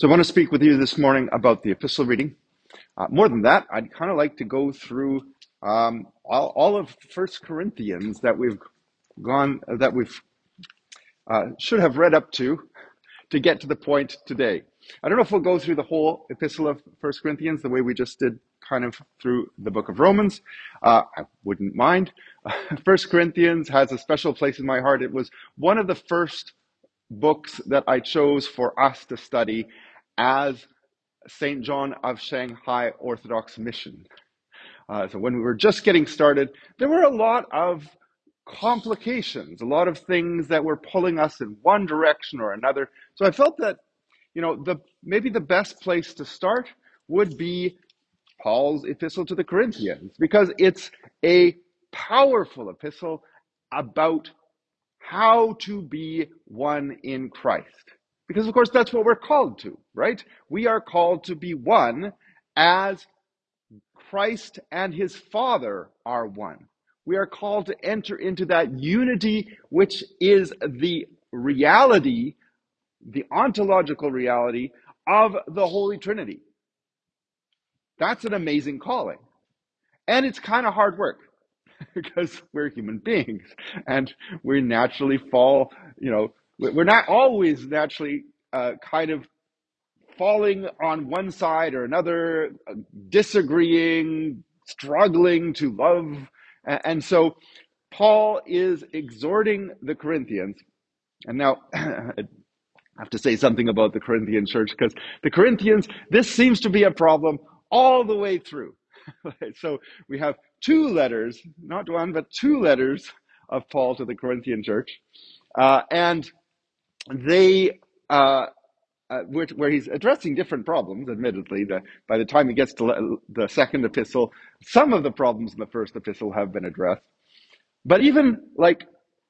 So I want to speak with you this morning about the epistle reading. More than that, I'd kind of like to go through all of First Corinthians that we've should have read up to get to the point today. I don't know if we'll go through the whole epistle of First Corinthians the way we just did kind of through the book of Romans. I wouldn't mind. First Corinthians has a special place in my heart. It was one of the first books that I chose for us to study as St. John of Shanghai Orthodox Mission. So when we were just getting started, there were a lot of complications, a lot of things that were pulling us in one direction or another. So I felt that, maybe the best place to start would be Paul's epistle to the Corinthians, because it's a powerful epistle about how to be one in Christ. Because, of course, that's what we're called to, right? We are called to be one as Christ and his Father are one. We are called to enter into that unity, which is the reality, the ontological reality of the Holy Trinity. That's an amazing calling. And it's kind of hard work because we're human beings and we naturally fall, we're not always naturally kind of falling on one side or another, disagreeing, struggling to love. And so Paul is exhorting the Corinthians. And now I have to say something about the Corinthian church, because the Corinthians, this seems to be a problem all the way through. So we have two letters, not one, but two letters of Paul to the Corinthian church. And they, where he's addressing different problems, admittedly. By the time he gets to the second epistle, some of the problems in the first epistle have been addressed. But even like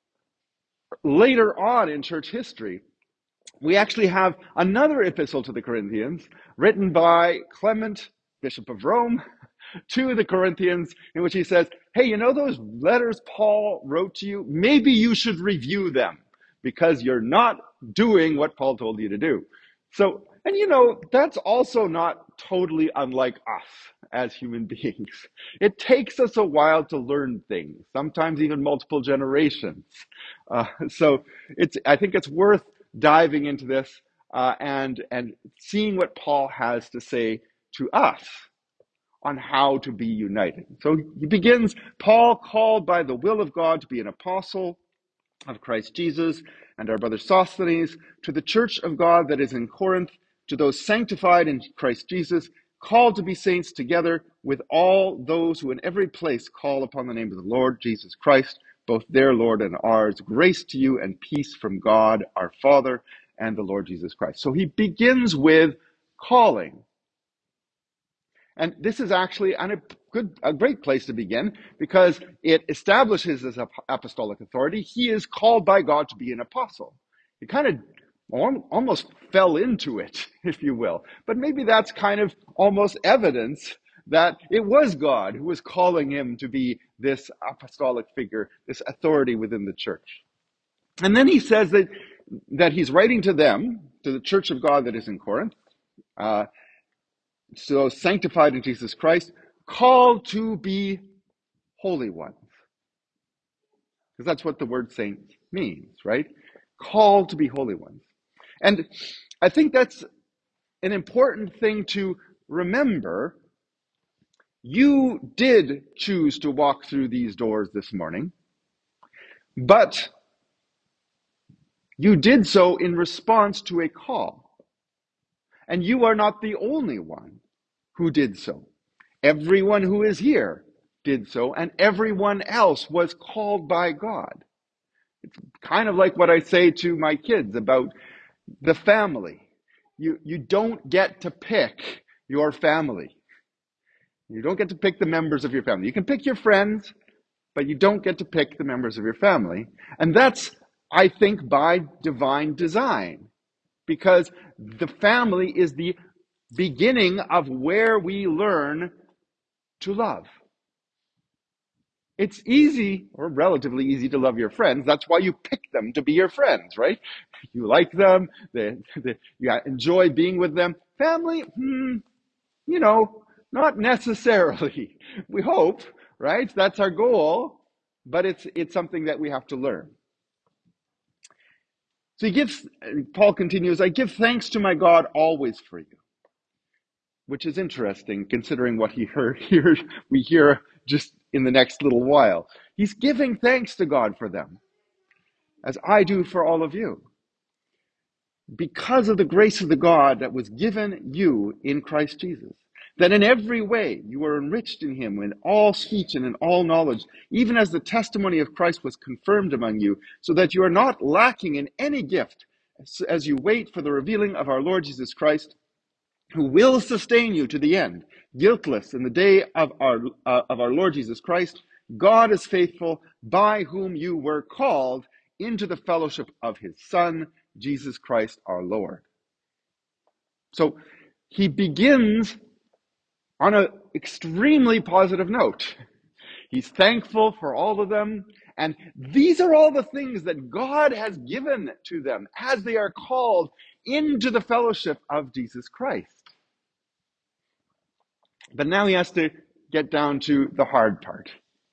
later on in church history, we actually have another epistle to the Corinthians written by Clement, Bishop of Rome, to the Corinthians, in which he says, hey, those letters Paul wrote to you, maybe you should review them because you're not doing what Paul told you to do. So, and that's also not totally unlike us as human beings. It takes us a while to learn things, sometimes even multiple generations. So I think it's worth diving into this and seeing what Paul has to say to us on how to be united. So he begins, Paul, called by the will of God to be an apostle of Christ Jesus, and our brother Sosthenes, to the church of God that is in Corinth, to those sanctified in Christ Jesus, called to be saints, together with all those who in every place call upon the name of the Lord Jesus Christ, both their Lord and ours. Grace to you and peace from God our Father and the Lord Jesus Christ. So he begins with calling. And this is actually a great place to begin, because it establishes his apostolic authority. He is called by God to be an apostle. He kind of almost fell into it, if you will. But maybe that's kind of almost evidence that it was God who was calling him to be this apostolic figure, this authority within the church. And then he says that he's writing to them, to the church of God that is in Corinth, so sanctified in Jesus Christ, called to be holy ones. Because that's what the word saint means, right? Called to be holy ones. And I think that's an important thing to remember. You did choose to walk through these doors this morning, but you did so in response to a call. And you are not the only one who did so. Everyone who is here did so, and everyone else was called by God. It's kind of like what I say to my kids about the family. You don't get to pick your family. You don't get to pick the members of your family. You can pick your friends, but you don't get to pick the members of your family. And that's, I think, by divine design, because the family is the beginning of where we learn to love. It's easy or relatively easy to love your friends. That's why you pick them to be your friends, right? You like them, you enjoy being with them. Family, you know, not necessarily. We hope, right? That's our goal, but it's something that we have to learn. So Paul continues, I give thanks to my God always for you, which is interesting considering what we hear just in the next little while. He's giving thanks to God for them, as I do for all of you, because of the grace of the God that was given you in Christ Jesus. That in every way you are enriched in him in all speech and in all knowledge, even as the testimony of Christ was confirmed among you, so that you are not lacking in any gift as you wait for the revealing of our Lord Jesus Christ, who will sustain you to the end, guiltless in the day of our Lord Jesus Christ. God is faithful, by whom you were called into the fellowship of his Son, Jesus Christ our Lord. So he begins on an extremely positive note. He's thankful for all of them. And these are all the things that God has given to them as they are called into the fellowship of Jesus Christ. But now he has to get down to the hard part.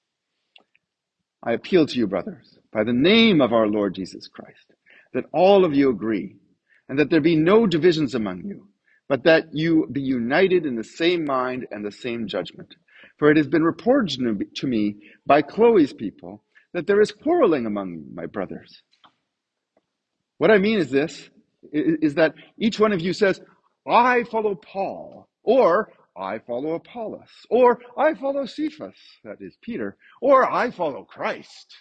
I appeal to you, brothers, by the name of our Lord Jesus Christ, that all of you agree, and that there be no divisions among you, but that you be united in the same mind and the same judgment. For it has been reported to me by Chloe's people that there is quarreling among my brothers. What I mean is this, is that each one of you says, I follow Paul, or I follow Apollos, or I follow Cephas, that is Peter, or I follow Christ.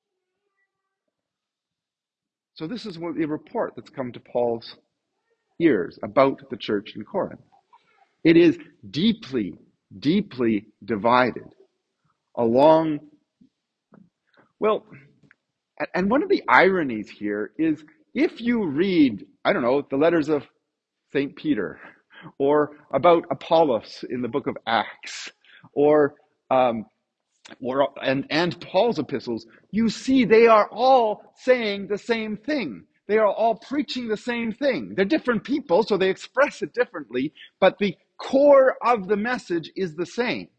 So this is a report that's come to Paul's ears about the church in Corinth. It is deeply, deeply divided along, well, and one of the ironies here is if you read, I don't know, the letters of St. Peter, or about Apollos in the book of Acts, or and Paul's epistles, you see they are all saying the same thing. They are all preaching the same thing. They're different people, so they express it differently, but the core of the message is the same.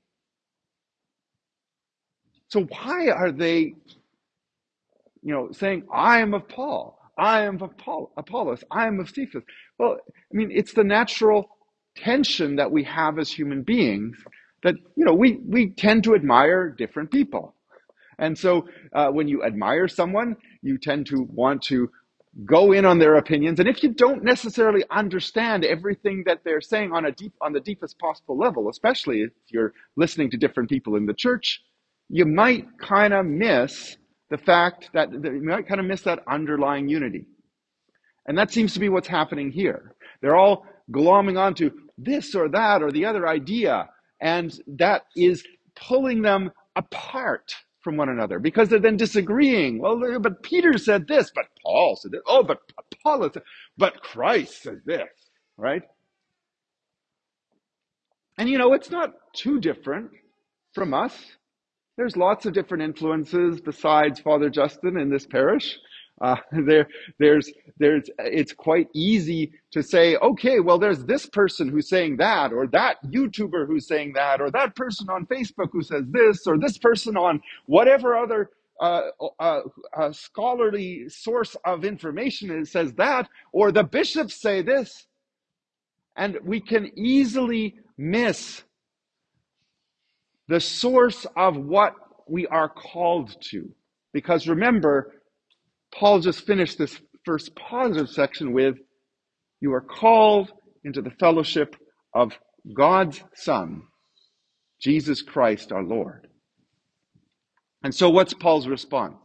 So why are they, saying, I am of Paul, I am of Apollos, I am of Cephas? Well, I mean, it's the natural tension that we have as human beings that, we tend to admire different people. And so when you admire someone, you tend to want to go in on their opinions. And if you don't necessarily understand everything that they're saying on the deepest possible level, especially if you're listening to different people in the church, you might kind of miss the fact that you might kind of miss that underlying unity. And that seems to be what's happening here. They're all glomming onto this or that or the other idea, and that is pulling them apart from one another because they're then disagreeing. Well, but Peter said this, but Paul said this. Oh, but Apollos said, but Christ said this, right? And it's not too different from us. There's lots of different influences besides Father Justin in this parish. It's quite easy to say, okay, well, there's this person who's saying that, or that YouTuber who's saying that, or that person on Facebook who says this, or this person on whatever other scholarly source of information says that, or the bishops say this. And we can easily miss the source of what we are called to. Because remember, Paul just finished this first positive section with, you are called into the fellowship of God's Son, Jesus Christ our Lord. And so what's Paul's response?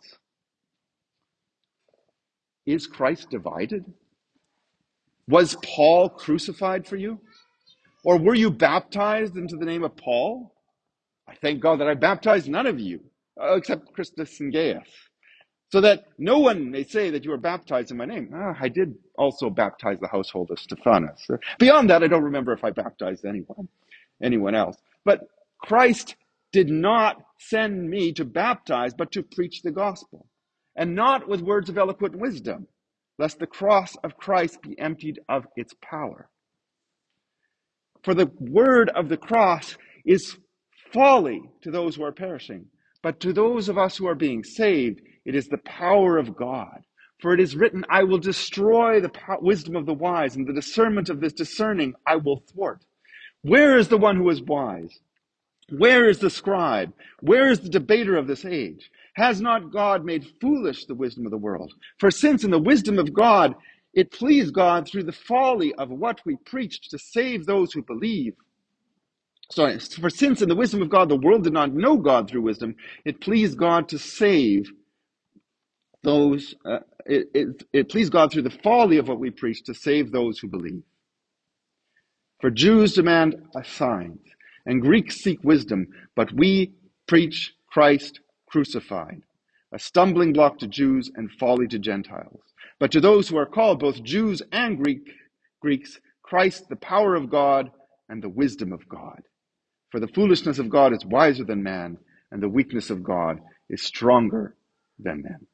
Is Christ divided? Was Paul crucified for you? Or were you baptized into the name of Paul? I thank God that I baptized none of you, except Christus and Gaius, so that no one may say that you were baptized in my name. I did also baptize the household of Stephanas. Beyond that, I don't remember if I baptized anyone else. But Christ did not send me to baptize, but to preach the gospel, and not with words of eloquent wisdom, lest the cross of Christ be emptied of its power. For the word of the cross is folly to those who are perishing, but to those of us who are being saved, it is the power of God. For it is written, I will destroy the wisdom of the wise, and the discernment of this discerning I will thwart. Where is the one who is wise? Where is the scribe? Where is the debater of this age? Has not God made foolish the wisdom of the world? For since in the wisdom of God, it pleased God through the folly of what we preached to save those who believe. For since in the wisdom of God, the world did not know God through wisdom, it pleased God to save those, it pleased God through the folly of what we preached to save those who believe. For Jews demand a sign, and Greeks seek wisdom, but we preach Christ crucified, a stumbling block to Jews and folly to Gentiles. But to those who are called, both Jews and Greeks, Christ, the power of God and the wisdom of God. For the foolishness of God is wiser than man, and the weakness of God is stronger than men.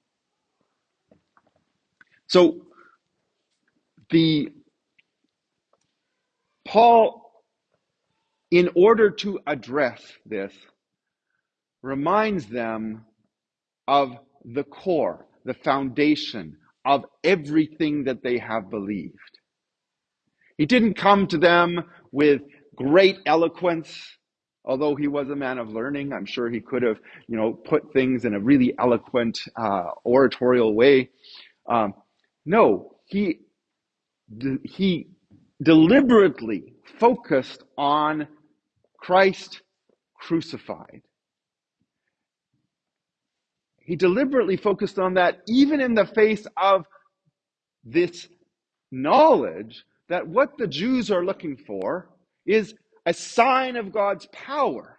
So Paul, in order to address this, reminds them of the core, the foundation of everything that they have believed. He didn't come to them with great eloquence, although he was a man of learning. I'm sure he could have, put things in a really eloquent, oratorial way. No, he deliberately focused on Christ crucified. He deliberately focused on that even in the face of this knowledge that what the Jews are looking for is a sign of God's power.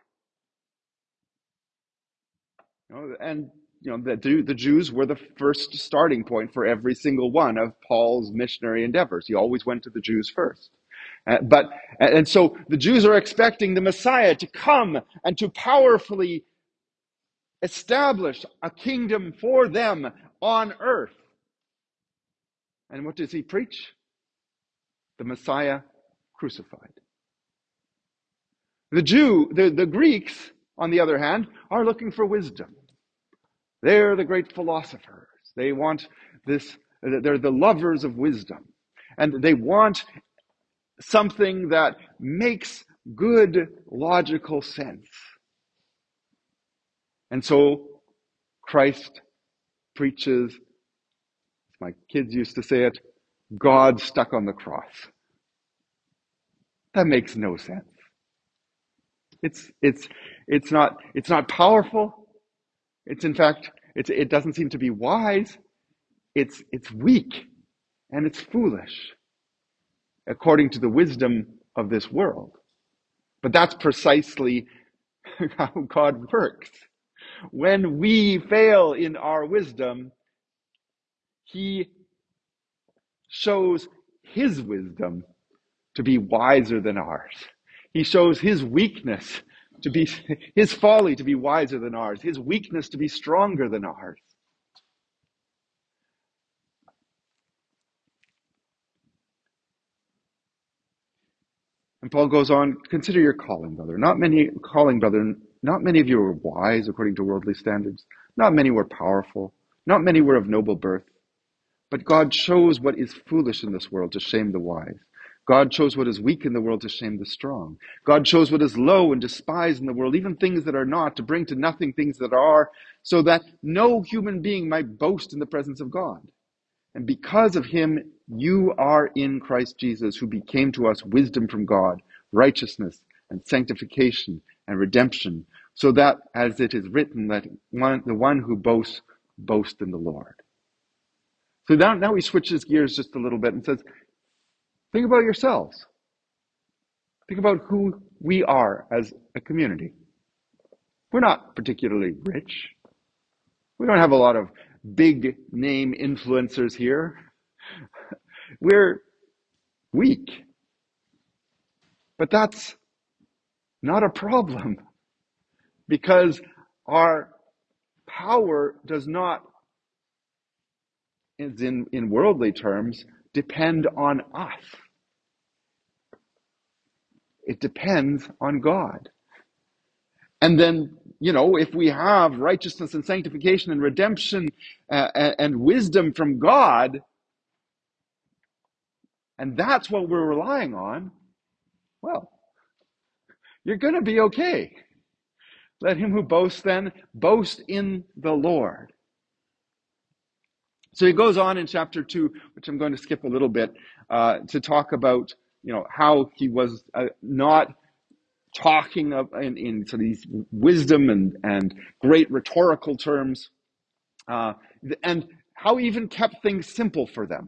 The Jews were the first starting point for every single one of Paul's missionary endeavors. He always went to the Jews first. And so the Jews are expecting the Messiah to come and to powerfully establish a kingdom for them on earth. And what does he preach? The Messiah crucified. The Greeks, on the other hand, are looking for wisdom. They're the great philosophers. They want this, they're the lovers of wisdom. And they want something that makes good logical sense. And so Christ preaches, my kids used to say it, God stuck on the cross. That makes no sense. It's not powerful. It doesn't seem to be wise. It's weak and it's foolish according to the wisdom of this world. But that's precisely how God works. When we fail in our wisdom, he shows his wisdom to be wiser than ours. He shows his weakness to be, his folly to be wiser than ours, his weakness to be stronger than ours. And Paul goes on, consider your calling, brother. Not many of you were wise according to worldly standards. Not many were powerful. Not many were of noble birth. But God chose what is foolish in this world to shame the wise. God chose what is weak in the world to shame the strong. God chose what is low and despised in the world, even things that are not, to bring to nothing things that are, so that no human being might boast in the presence of God. And because of him, you are in Christ Jesus, who became to us wisdom from God, righteousness and sanctification and redemption, so that, as it is written, that the one who boasts, boast in the Lord. So now he switches gears just a little bit and says, think about yourselves. Think about who we are as a community. We're not particularly rich. We don't have a lot of big name influencers here. We're weak. But that's not a problem, because our power does not, in worldly terms, depend on us. It depends on God. And then, if we have righteousness and sanctification and redemption and wisdom from God, and that's what we're relying on, well, you're going to be okay. Let him who boasts then boast in the Lord. So he goes on in chapter 2, which I'm going to skip a little bit, to talk about, how he was not talking in sort of these wisdom and great rhetorical terms, and how he even kept things simple for them.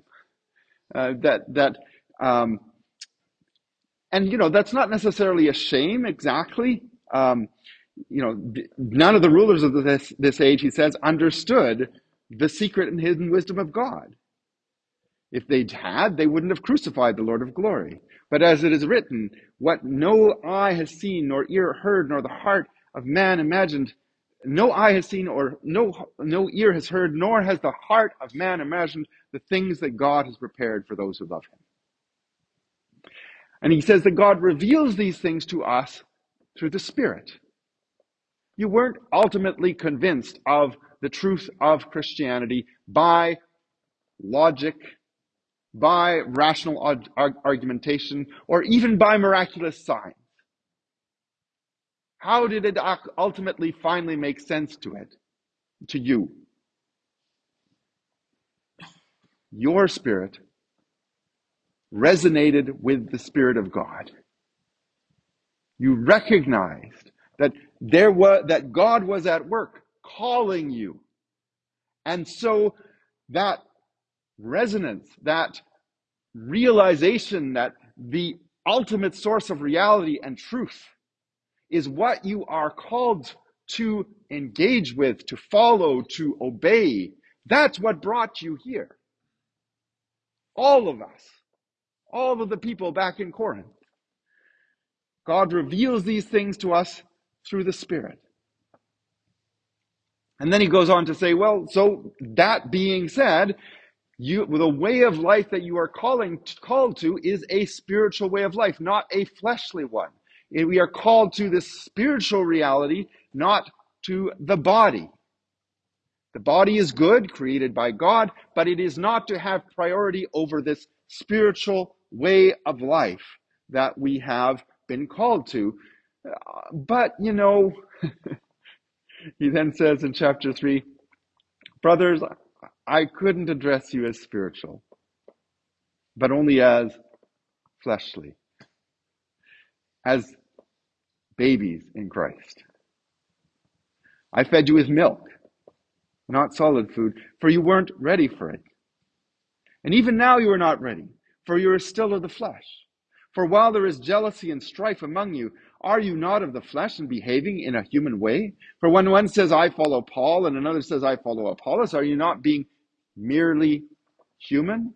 That's not necessarily a shame exactly. None of the rulers of this age, he says, understood the secret and hidden wisdom of God. If they had, they wouldn't have crucified the Lord of glory. But as it is written, what no eye has seen, nor ear heard, nor the heart of man imagined, no eye has seen, or no ear has heard, nor has the heart of man imagined the things that God has prepared for those who love him. And he says that God reveals these things to us through the Spirit. You weren't ultimately convinced of the truth of Christianity by logic, by rational argumentation, or even by miraculous signs. How did it ultimately finally make sense to you? Your spirit resonated with the Spirit of God. You recognized that God was at work calling you. And so that resonance, that realization that the ultimate source of reality and truth is what you are called to engage with, to follow, to obey. That's what brought you here. All of us, all of the people back in Corinth. God reveals these things to us through the Spirit. And then he goes on to say, well, so that being said, the way of life that you are called to is a spiritual way of life, not a fleshly one. We are called to this spiritual reality, not to the body. The body is good, created by God, but it is not to have priority over this spiritual way of life that we have been called to. But, he then says in chapter 3, brothers, I couldn't address you as spiritual, but only as fleshly, as babies in Christ. I fed you with milk, not solid food, for you weren't ready for it. And even now you are not ready, for you are still of the flesh. For while there is jealousy and strife among you, are you not of the flesh and behaving in a human way? For when one says, I follow Paul, and another says, I follow Apollos, are you not being merely human?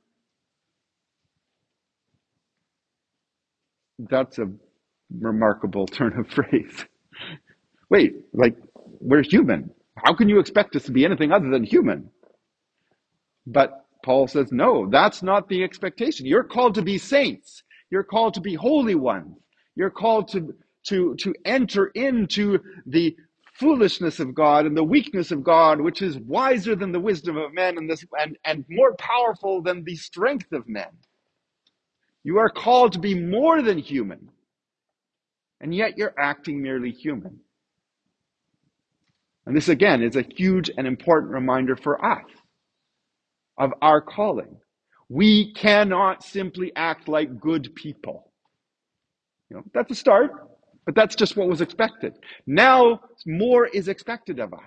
That's a remarkable turn of phrase. Wait, we're human. How can you expect us to be anything other than human? But Paul says, no, that's not the expectation. You're called to be saints. You're called to be holy ones. You're called to enter into the foolishness of God and the weakness of God, which is wiser than the wisdom of men and more powerful than the strength of men. You are called to be more than human, and yet you're acting merely human. And this, again, is a huge and important reminder for us of our calling. We cannot simply act like good people. That's a start, but that's just what was expected. Now, more is expected of us.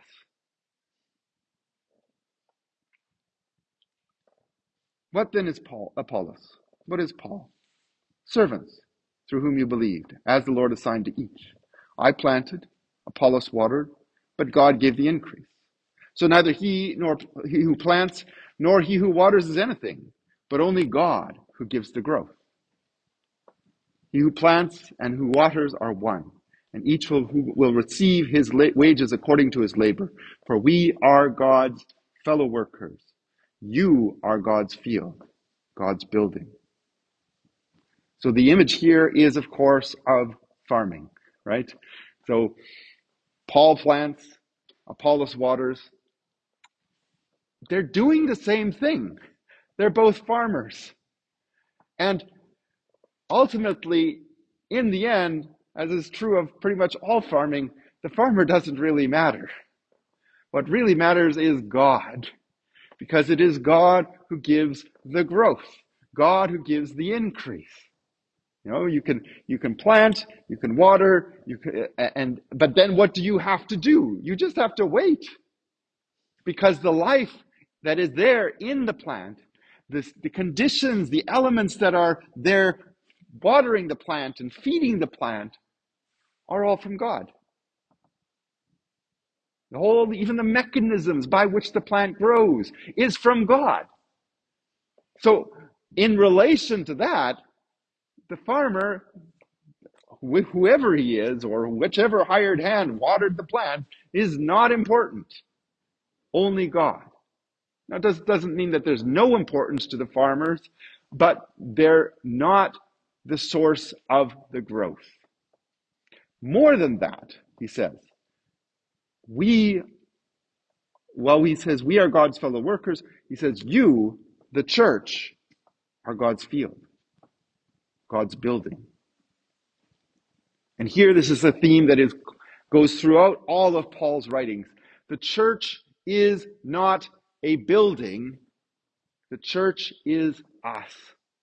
What then is Apollos? What is Paul? Servants, through whom you believed, as the Lord assigned to each. I planted, Apollos watered, but God gave the increase. So neither he nor he who plants, nor he who waters is anything, but only God who gives the growth. He who plants and who waters are one, and each who will receive his wages according to his labor. For we are God's fellow workers. You are God's field, God's building. So the image here is, of course, of farming, right? So Paul plants, Apollos waters. They're doing the same thing. They're both farmers. And ultimately, in the end, as is true of pretty much all farming, the farmer doesn't really matter. What really matters is God, because it is God who gives the growth, God who gives the increase. You know, you can plant, you can water, but then what do you have to do? You just have to wait, because the life that is there in the plant, the conditions, the elements that are there watering the plant and feeding the plant are all from God. Even the mechanisms by which the plant grows is from God. So in relation to that, the farmer, whoever he is, or whichever hired hand watered the plant, is not important. Only God. Now, it doesn't mean that there's no importance to the farmers, but they're not the source of the growth. More than that, he says, he says we are God's fellow workers, he says you, the church, are God's field, God's building. And here this is a theme that goes throughout all of Paul's writings. The church is not a building. The church is us.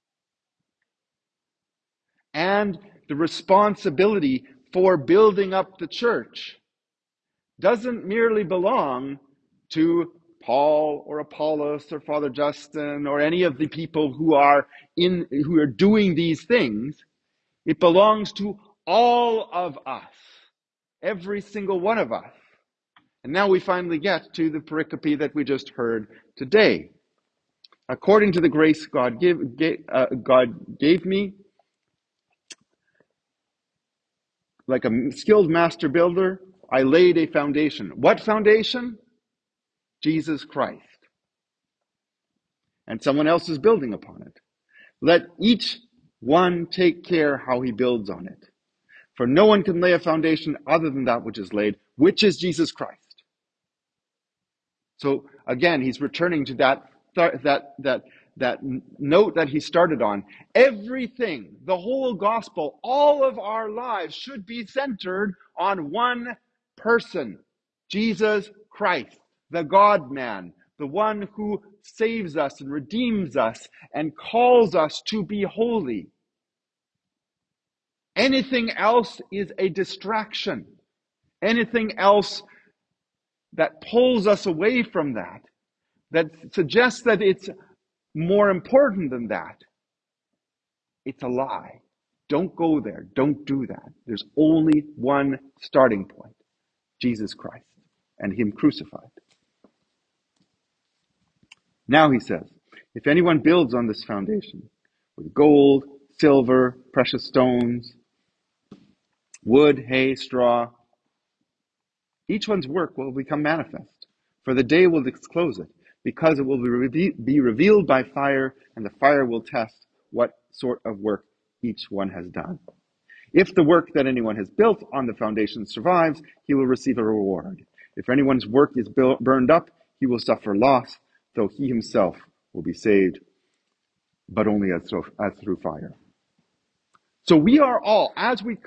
And the responsibility for building up the church doesn't merely belong to Paul or Apollos or Father Justin or any of the people who are doing these things. It belongs to all of us, every single one of us. And now we finally get to the pericope that we just heard today. According to the grace God gave me, like a skilled master builder, I laid a foundation. What foundation? Jesus Christ. And someone else is building upon it. Let each one take care how he builds on it. For no one can lay a foundation other than that which is laid, which is Jesus Christ. So again, he's returning to that note that he started on. Everything, the whole gospel, all of our lives should be centered on one person, Jesus Christ, the God-man, the one who saves us and redeems us and calls us to be holy. Anything else is a distraction. Anything else that pulls us away from that suggests that it's more important than that, it's a lie. Don't go there. Don't do that. There's only one starting point, Jesus Christ and him crucified. Now he says, if anyone builds on this foundation with gold, silver, precious stones, wood, hay, straw, each one's work will become manifest, for the day will disclose it, because it will be revealed by fire, and the fire will test what sort of work each one has done. If the work that anyone has built on the foundation survives, he will receive a reward. If anyone's work is burned up, he will suffer loss, though he himself will be saved, but only as through fire. So we are all, as we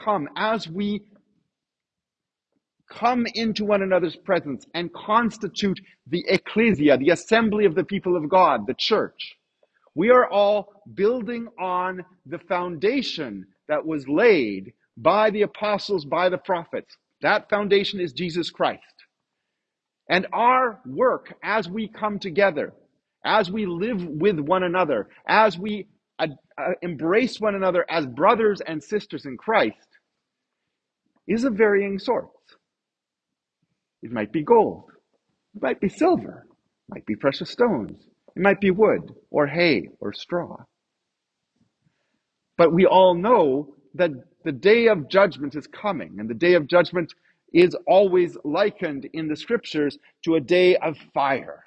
come into one another's presence and constitute the ecclesia, the assembly of the people of God, the church. We are all building on the foundation that was laid by the apostles, by the prophets. That foundation is Jesus Christ. And our work as we come together, as we live with one another, as we embrace one another as brothers and sisters in Christ, is of varying sorts. It might be gold. It might be silver. It might be precious stones. It might be wood or hay or straw. But we all know that the day of judgment is coming, and the day of judgment is always likened in the scriptures to a day of fire.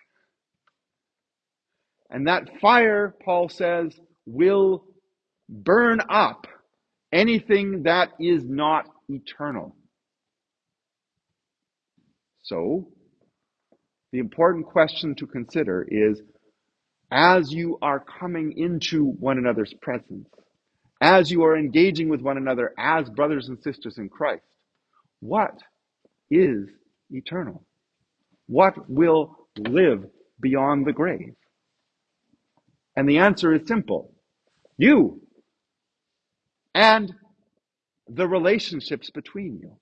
And that fire, Paul says, will burn up anything that is not eternal. So, the important question to consider is, as you are coming into one another's presence, as you are engaging with one another as brothers and sisters in Christ, what is eternal? What will live beyond the grave? And the answer is simple. You and the relationships between you.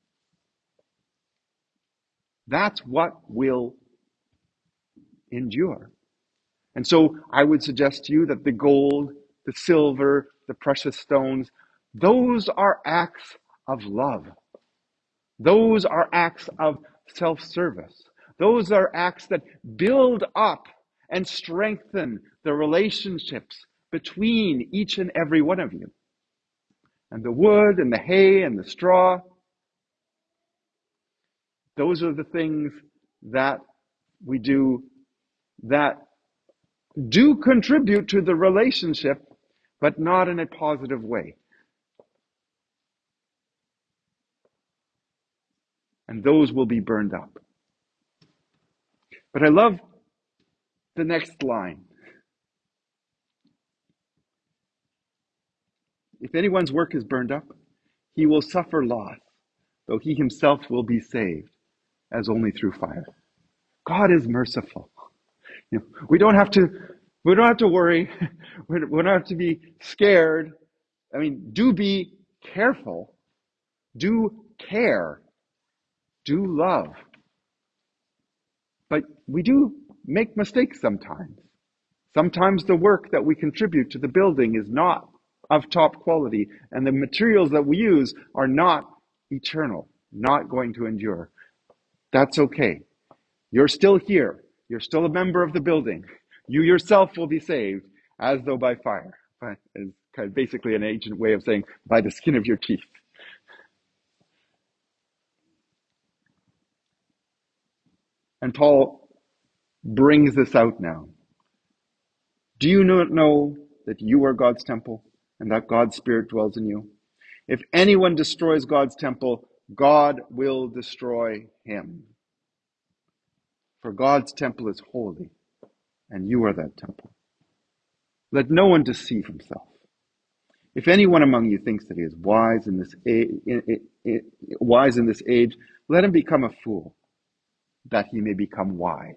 That's what will endure. And so I would suggest to you that the gold, the silver, the precious stones, those are acts of love. Those are acts of self-service. Those are acts that build up and strengthen the relationships between each and every one of you. And the wood and the hay and the straw, those are the things that we do that do contribute to the relationship, but not in a positive way. And those will be burned up. But I love the next line. If anyone's work is burned up, he will suffer loss, though he himself will be saved, as only through fire. God is merciful. We don't have to worry. We don't have to be scared. I mean, do be careful. Do care. Do love. But we do make mistakes sometimes. Sometimes the work that we contribute to the building is not of top quality, and the materials that we use are not eternal, not going to endure. That's okay. You're still here. You're still a member of the building. You yourself will be saved as though by fire. It's kind of basically an ancient way of saying by the skin of your teeth. And Paul brings this out now. Do you not know that you are God's temple and that God's Spirit dwells in you? If anyone destroys God's temple, God will destroy him. For God's temple is holy, and you are that temple. Let no one deceive himself. If anyone among you thinks that he is wise in this age, let him become a fool, that he may become wise.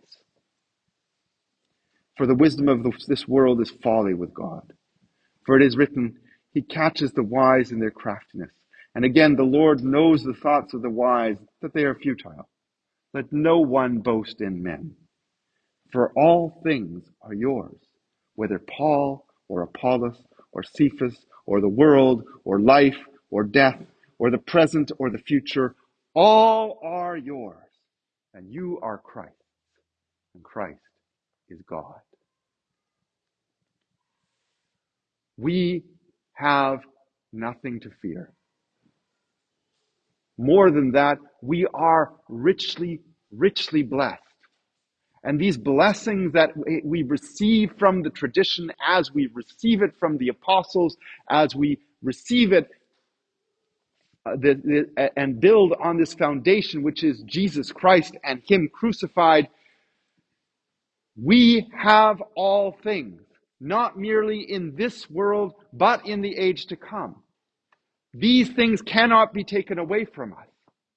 For the wisdom of this world is folly with God. For it is written, he catches the wise in their craftiness. And again, the Lord knows the thoughts of the wise, that they are futile. Let no one boast in men. For all things are yours, whether Paul or Apollos or Cephas or the world or life or death or the present or the future, all are yours. And you are Christ, and Christ is God. We have nothing to fear. More than that, we are richly, richly blessed. And these blessings that we receive from the tradition, as we receive it from the apostles, as we receive it and build on this foundation, which is Jesus Christ and Him crucified, we have all things, not merely in this world, but in the age to come. These things cannot be taken away from us.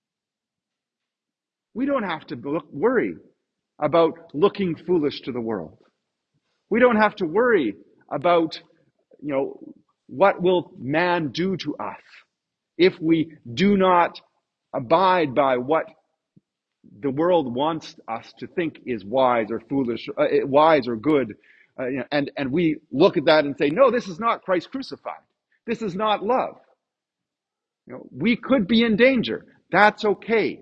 We don't have to worry about looking foolish to the world. We don't have to worry about, what will man do to us if we do not abide by what the world wants us to think is wise or foolish, wise or good. And we look at that and say, no, this is not Christ crucified. This is not love. We could be in danger. That's okay.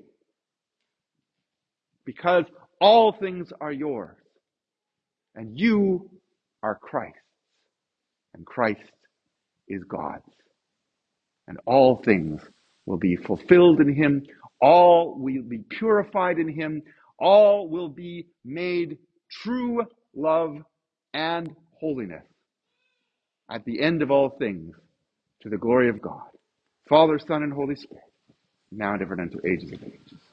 Because all things are yours. And you are Christ. And Christ is God's. and all things will be fulfilled in him. All will be purified in him. All will be made true love and holiness at the end of all things, to the glory of God, Father, Son, and Holy Spirit, now and ever and unto ages of age.